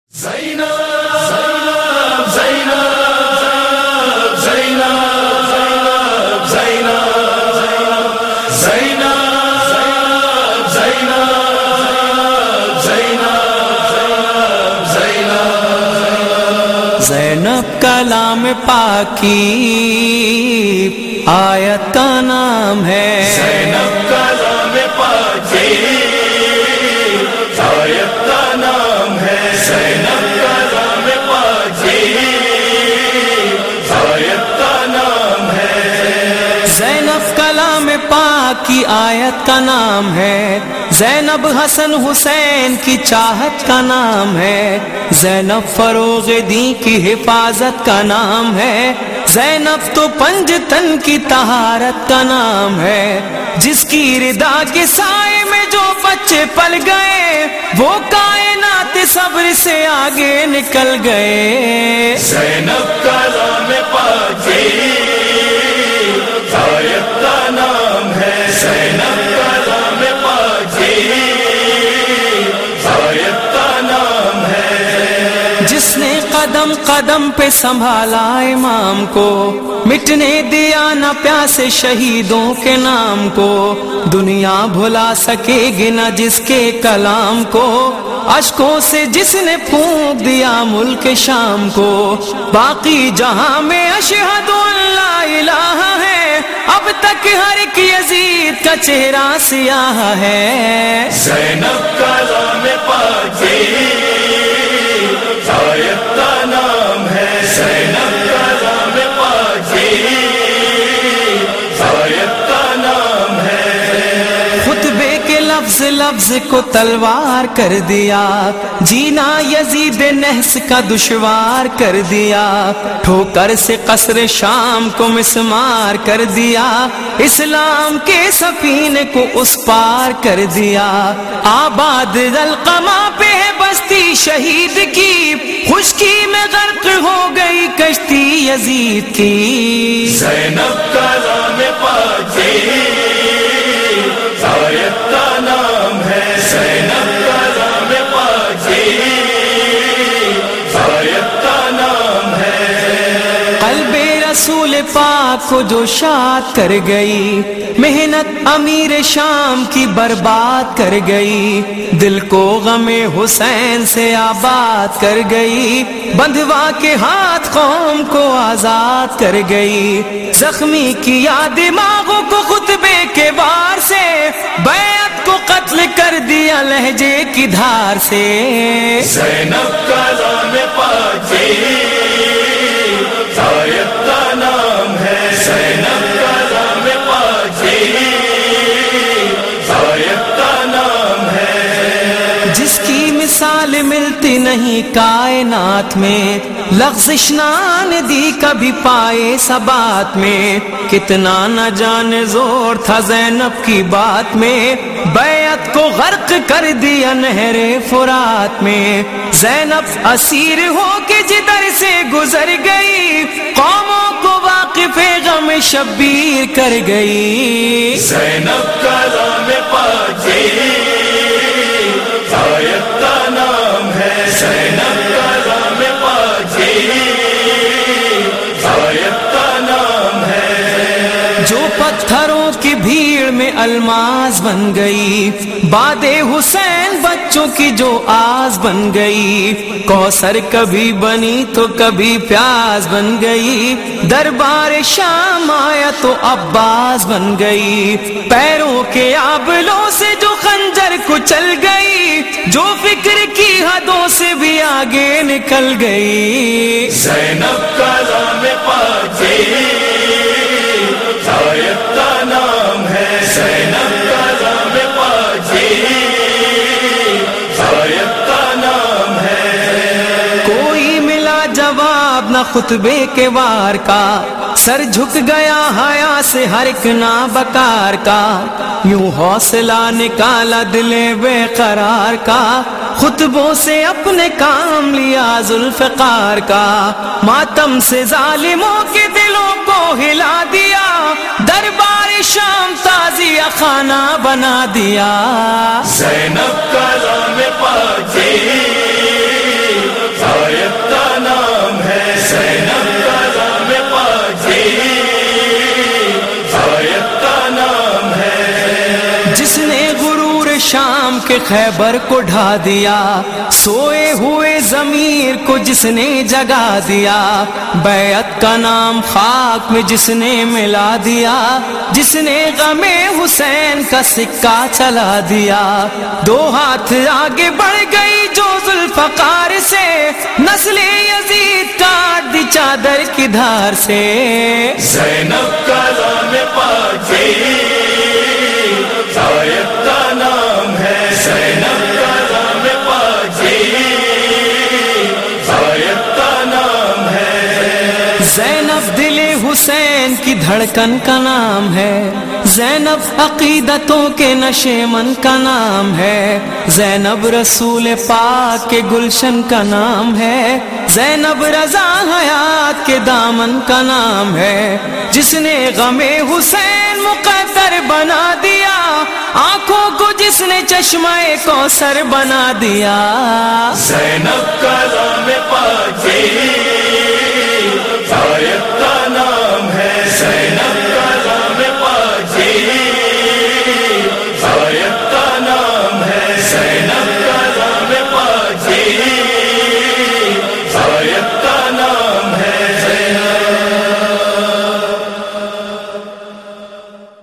زینب کلام پاک کی آیت کا نام ہے، زینب کلام پاک کی آیت کا نام ہے، زینب کلام پاک کی آیت کا نام ہے، زینب کلام پاک کی آیت کا نام ہے، زینب حسن حسین کی چاہت کا نام ہے، زینب فروغ دین کی حفاظت کا نام ہے، زینب تو پنجتن کی طہارت کا نام ہے، جس کی رضا کے سائے میں جو بچے پل گئے وہ کائنات صبر سے آگے نکل گئے۔ زینب کلام پاک کی آیت کا نام ہے، زینب کلام پاک کی آیت کا نام ہے، جس نے قدم قدم پہ سنبھالا امام کو، مٹنے دیا نہ پیاسے شہیدوں کے نام کو، دنیا بھلا سکے گی نہ جس کے کلام کو، اشکوں سے جس نے پھونک دیا ملک شام کو، باقی جہاں میں اشہد ان لا الہ ہے، اب تک ہر ایک یزید کا چہرہ سیاہ ہے۔ زینب کلام پاک کی آیت کا نام ہے، زینب کلام پاک کی آیت کا نام ہے، خطبے کے لفظ لفظ کو تلوار کر دیا، جینا یزید نحس کا دشوار کر دیا، ٹھوکر سے قصر شام کو مسمار کر دیا، اسلام کے سفینے کو اس پار کر دیا، آباد القما پہ ہے بستی شہید کی، خشکی میں غرق ہو گئی کشتی یزید کی۔ زینب کلام پاک کی آیت کا نام ہے، زینب کلام پاک کی آیت کا نام ہے، قلب رسول پاک کو جو شاد کر گئی، محنت امیر شام کی برباد کر گئی، دل کو غم حسین سے آباد کر گئی، بندھوا کے ہاتھ قوم کو آزاد کر گئی، زخمی کیا دماغوں کو خطبے کے وار سے، بیعت کو قتل کر دیا لہجے کی دھار سے۔ زینب کلام پاک کی آیت کا نام ہے، زینب کلام پاک کی آیت کا نام ہے، جس کی مثال ملتی نہیں کائنات میں، لغزش نہ آنے دی کبھی پائے ثبات میں، کتنا نہ جانے زور تھا زینب کی بات میں، بیعت کو غرق کر دیا نہر فرات میں، زینب اسیر ہو کے جدھر سے گزر گئی، قوموں کو واقف غم شبیر کر گئی۔ زینب کلام پاک کی آیت کا نام ہے، زینب کلام پاک کی آیت کا نام ہے، جو پتھروں کی بھیڑ میں الماس بن گئی، باد حسین بچوں کی جو آس بن گئی، کوثر کبھی بنی تو کبھی پیاس بن گئی، دربار شام آیا تو عباس بن گئی، پیروں کے آبلوں سے جو خنجر کچل گئی، جو فکر کی حدوں سے بھی آگے نکل گئی۔ زینب کلام پاک کی آیت کا نام ہے، زینب کلام پاک کی آیت کا نام ہے، کوئی ملا جواب نہ خطبے کے وار کا، سر جھک گیا حیا سے ہر ایک نابکار کا، یوں حوصلہ نکالا دل بے قرار کا، خطبوں سے اپنے کام لیا ذوالفقار کا، ماتم سے ظالموں کے دلوں کو ہلا دیا، دربار شام تازیہ خانہ بنا دیا۔ زینب کلام پاک کی کے خیبر کو ڈھا دیا، سوئے ہوئے ضمیر کو جس نے جگا دیا، بیعت کا نام خاک میں جس نے ملا دیا، جس نے غم حسین کا سکہ چلا دیا، دو ہاتھ آگے بڑھ گئی جو ذوالفقار سے، نسل یزید کاٹ دی چادر کی دھار سے، زینب کا نام پاک آیت کا نام ہے، زینب کا نام پاک آیت کا نام ہے، زینب دل حسین کی دھڑکن کا نام ہے، زینب عقیدتوں کے نشیمن کا نام ہے، زینب رسول پاک کے گلشن کا نام ہے، زینب رضا حیات کے دامن کا نام ہے، جس نے غم حسین مقدر بنا دیا، آنکھوں کو جس نے چشمہ کوثر بنا دیا، زینب کا نام پاک